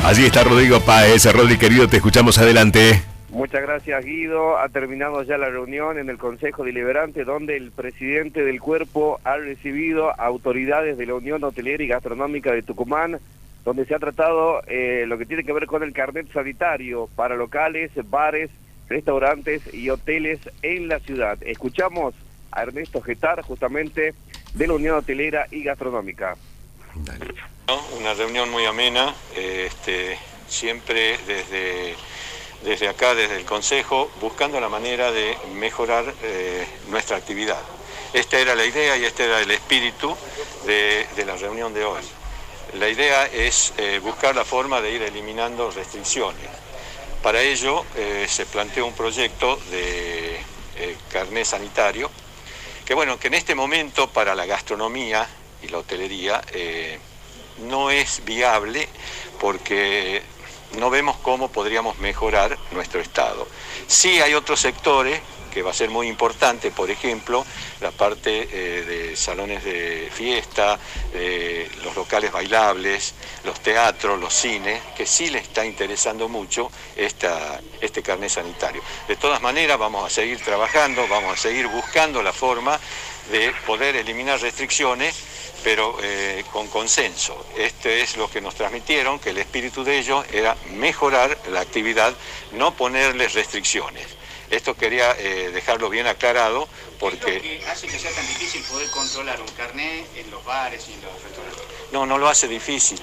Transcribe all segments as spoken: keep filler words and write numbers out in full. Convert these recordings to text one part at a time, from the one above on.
Allí está Rodrigo Páez. Rodri, querido, te escuchamos, adelante. Muchas gracias, Guido. Ha terminado ya la reunión en el Consejo Deliberante, donde el presidente del cuerpo ha recibido autoridades de la Unión Hotelera y Gastronómica de Tucumán, donde se ha tratado eh, lo que tiene que ver con el carnet sanitario para locales, bares, restaurantes y hoteles en la ciudad. Escuchamos a Ernesto Getar, justamente de la Unión Hotelera y Gastronómica. Dale. Una reunión muy amena, este, siempre desde, desde acá, desde el Consejo, buscando la manera de mejorar eh, nuestra actividad. Esta era la idea y este era el espíritu de, de la reunión de hoy. La idea es eh, buscar la forma de ir eliminando restricciones. Para ello eh, se planteó un proyecto de eh, carnet sanitario, que bueno, que en este momento para la gastronomía y la hotelería eh, no es viable porque no vemos cómo podríamos mejorar nuestro estado. Sí hay otros sectores que va a ser muy importante, por ejemplo, la parte eh, de salones de fiesta, eh, los locales bailables, los teatros, los cines, que sí les está interesando mucho esta, este carnet sanitario. De todas maneras vamos a seguir trabajando, vamos a seguir buscando la forma de poder eliminar restricciones, pero eh, con consenso. Este es lo que nos transmitieron, que el espíritu de ellos era mejorar la actividad, no ponerles restricciones. Esto quería eh, dejarlo bien aclarado porque... ¿Qué es lo que hace que sea tan difícil poder controlar un carnet en los bares y en los restaurantes? No, no lo hace difícil.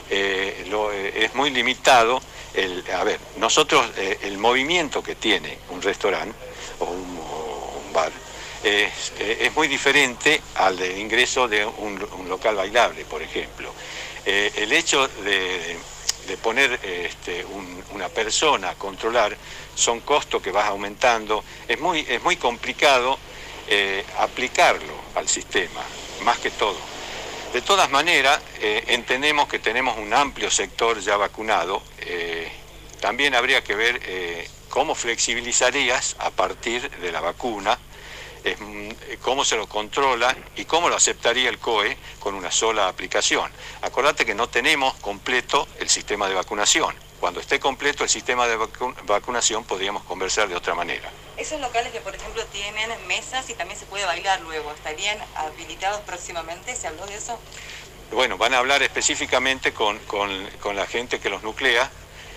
Eh, lo, eh, es muy limitado. El, a ver, nosotros, eh, el movimiento que tiene un restaurante o un, o un bar, Es, es muy diferente al de ingreso de un, un local bailable, por ejemplo. Eh, el hecho de, de poner este, un, una persona a controlar son costos que vas aumentando. Es muy, es muy complicado eh, aplicarlo al sistema, más que todo. De todas maneras, eh, entendemos que tenemos un amplio sector ya vacunado. Eh, también habría que ver eh, cómo flexibilizarías a partir de la vacuna, es cómo se lo controla y cómo lo aceptaría el C O E con una sola aplicación. Acordate que no tenemos completo el sistema de vacunación. Cuando esté completo el sistema de vacu vacunación podríamos conversar de otra manera. Esos locales que, por ejemplo, tienen mesas y también se puede bailar luego, ¿estarían habilitados próximamente? ¿Se habló de eso? Bueno, van a hablar específicamente con, con, con la gente que los nuclea,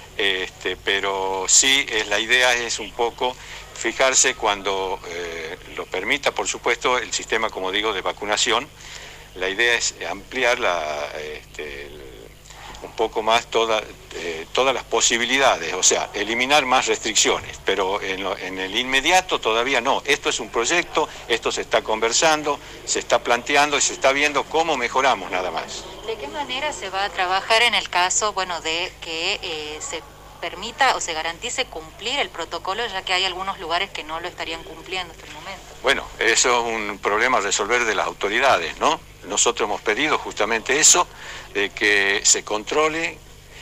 este, pero sí, es, la idea es un poco fijarse cuando eh, lo permita, por supuesto, el sistema, como digo, de vacunación. La idea es ampliar la, este, el, un poco más toda, eh, todas las posibilidades, o sea, eliminar más restricciones, pero en, lo, en el inmediato todavía no. Esto es un proyecto, esto se está conversando, se está planteando y se está viendo cómo mejoramos nada más. ¿De qué manera se va a trabajar en el caso, bueno, de que eh, se permita o se garantice cumplir el protocolo, ya que hay algunos lugares que no lo estarían cumpliendo hasta el momento? Bueno, eso es un problema a resolver de las autoridades, ¿no? Nosotros hemos pedido justamente eso, de que se controle.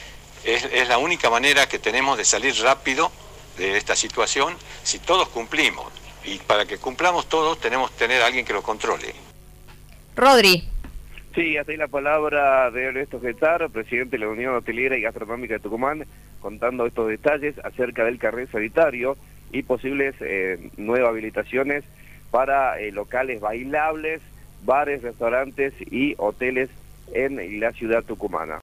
Es, es la única manera que tenemos de salir rápido de esta situación, si todos cumplimos. Y para que cumplamos todos, tenemos que tener a alguien que lo controle. Rodri. Sí, hasta ahí la palabra de Ernesto Getar, presidente de la Unión Hotelera y Gastronómica de Tucumán, contando estos detalles acerca del carnet sanitario y posibles eh, nuevas habilitaciones para eh, locales bailables, bares, restaurantes y hoteles en la ciudad tucumana.